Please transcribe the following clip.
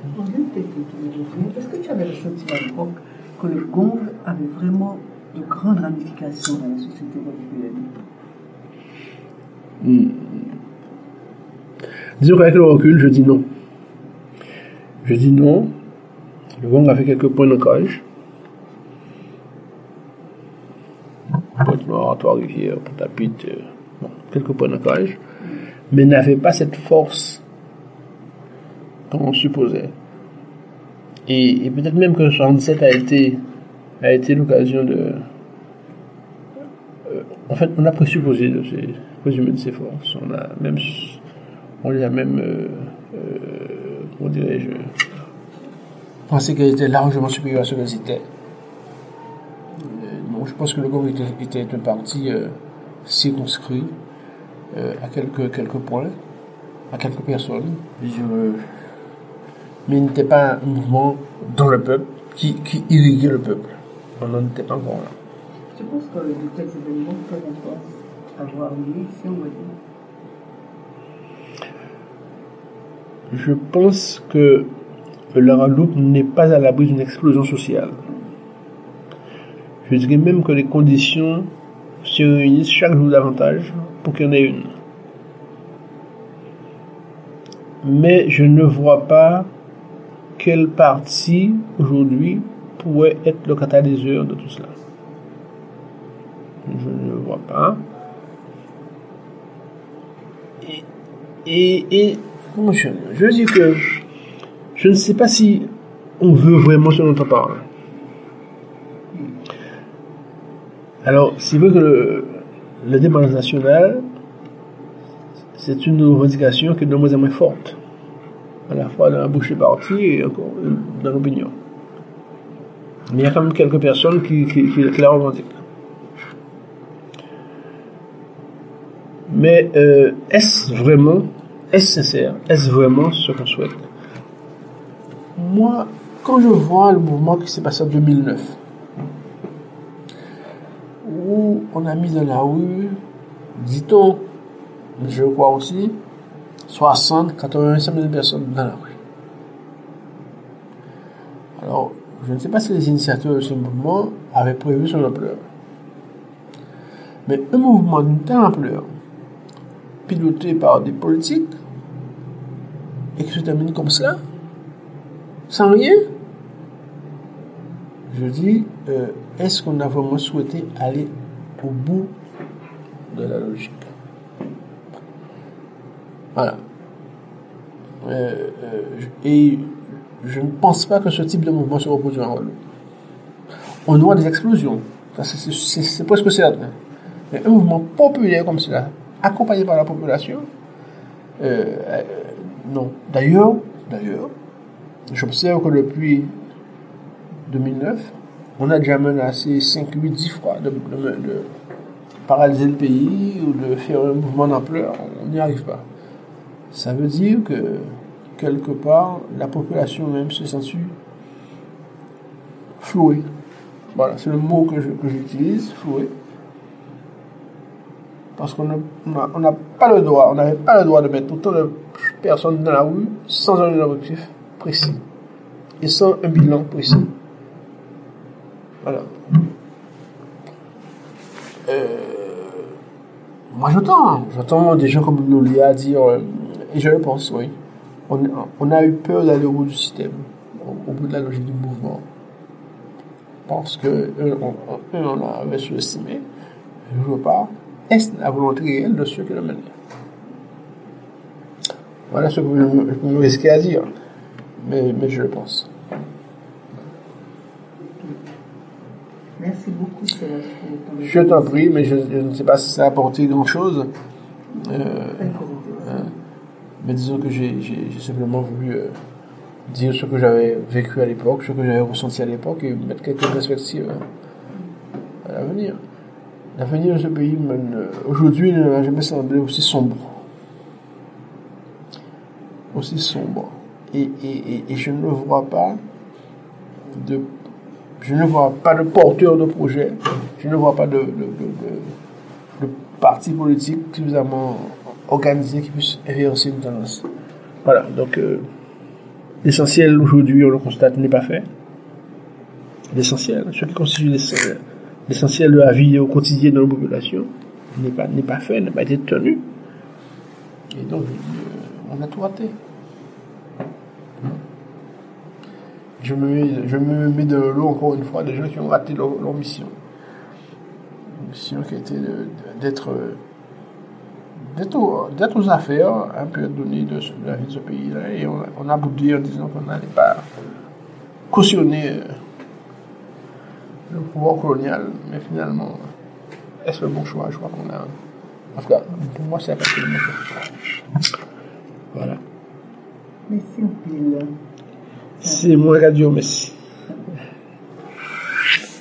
On vient peut-être de revenir. Est-ce que tu avais le sentiment à l'époque que le GONG avait vraiment de grandes ramifications dans la société vénézuélienne? Disons qu'avec le recul, je dis non. Je dis non. Le GONG a fait quelques points d'ancrage. Pointe-Noire, Trois-Rivières, Pointe-à-Pitre, quelques points d'ancrage, mais n'avait pas cette force qu'on supposait. Et peut-être même que 67 a été l'occasion de... en fait, on a présupposé de ces forces. On les a même, comment dirais-je, pensé qu'elles étaient largement supérieures à ce qu'elles étaient. Donc, je pense que le GONG était un parti circonscrit à quelques points, à quelques personnes. Mais il n'était pas un mouvement dans le peuple qui irriguait le peuple. On n'en était pas encore là. Je pense que de tels événements peuvent encore avoir lieu ici en Guadeloupe. Je pense que la Guadeloupe n'est pas à l'abri d'une explosion sociale. Je dirais même que les conditions se réunissent chaque jour davantage pour qu'il y en ait une. Mais je ne vois pas quel parti aujourd'hui pourrait être le catalyseur de tout cela. Je ne le vois pas. Et comment je dis que je ne sais pas si on veut vraiment ce dont on parle. Alors, c'est vrai que le débat national, c'est une revendication qui est de moins en moins forte, à la fois dans la bouche des partis et encore dans l'opinion. Mais il y a quand même quelques personnes qui la revendiquent. Mais est-ce sincère? Est-ce vraiment ce qu'on souhaite? Moi, quand je vois le mouvement qui s'est passé en 2009, où on a mis dans la rue, dit-on, je crois aussi, 85 000 personnes dans la rue. Alors, je ne sais pas si les initiateurs de ce mouvement avaient prévu son ampleur. Mais un mouvement d'une telle ampleur, piloté par des politiques, et qui se termine comme cela, sans rien, je dis, est-ce qu'on a vraiment souhaité aller au bout de la logique? Voilà. Et je ne pense pas que ce type de mouvement se reproduira en Guadeloupe. On aura des explosions, c'est presque certain. Mais un mouvement populaire comme cela, accompagné par la population, non. D'ailleurs, j'observe que depuis 2009, on a déjà menacé 5, 8, 10 fois de paralyser le pays ou de faire un mouvement d'ampleur. On n'y arrive pas. Ça veut dire que, quelque part, la population même se sent flouée. Voilà, c'est le mot que j'utilise, flouée. Parce qu'on n'a pas le droit, on n'avait pas le droit de mettre autant de personnes dans la rue sans un objectif précis et sans un bilan précis. Voilà. Moi j'entends des gens comme Lolia dire, et je le pense, oui, on a eu peur d'aller au bout du système, au bout de la logique du mouvement. Parce que on avait sous-estimé, je veux pas, est-ce la volonté réelle de ceux qui le mènent? Voilà ce que je me risquais à dire, mais je le pense. Merci beaucoup, Serge. Je t'en prie, mais je ne sais pas si ça a apporté grand-chose. Mais disons que j'ai simplement voulu dire ce que j'avais vécu à l'époque, ce que j'avais ressenti à l'époque, et mettre quelques perspectives à l'avenir. L'avenir de ce pays, aujourd'hui, ne m'a jamais semblé aussi sombre. Aussi sombre. Et je ne vois pas de porteur de projet, je ne vois pas de parti politique suffisamment organisé qui puisse inverser une tendance. Voilà, donc L'essentiel aujourd'hui, on le constate, n'est pas fait. L'essentiel, ce qui constitue l'essentiel de la vie au quotidien de la population n'est pas fait, n'a pas été tenu. Et donc, on a tout raté. Je me mets de l'eau encore une fois des gens qui ont raté leur mission. Une mission qui a été d'être aux affaires un peu données de la vie de ce pays-là, et on a boudé en disant qu'on n'allait pas cautionner le pouvoir colonial, mais finalement, est-ce le bon choix? Je crois qu'on a... En tout cas, pour moi, c'est pas le bon choix. Voilà. Merci, Pile. C'est moi, Radio Messi.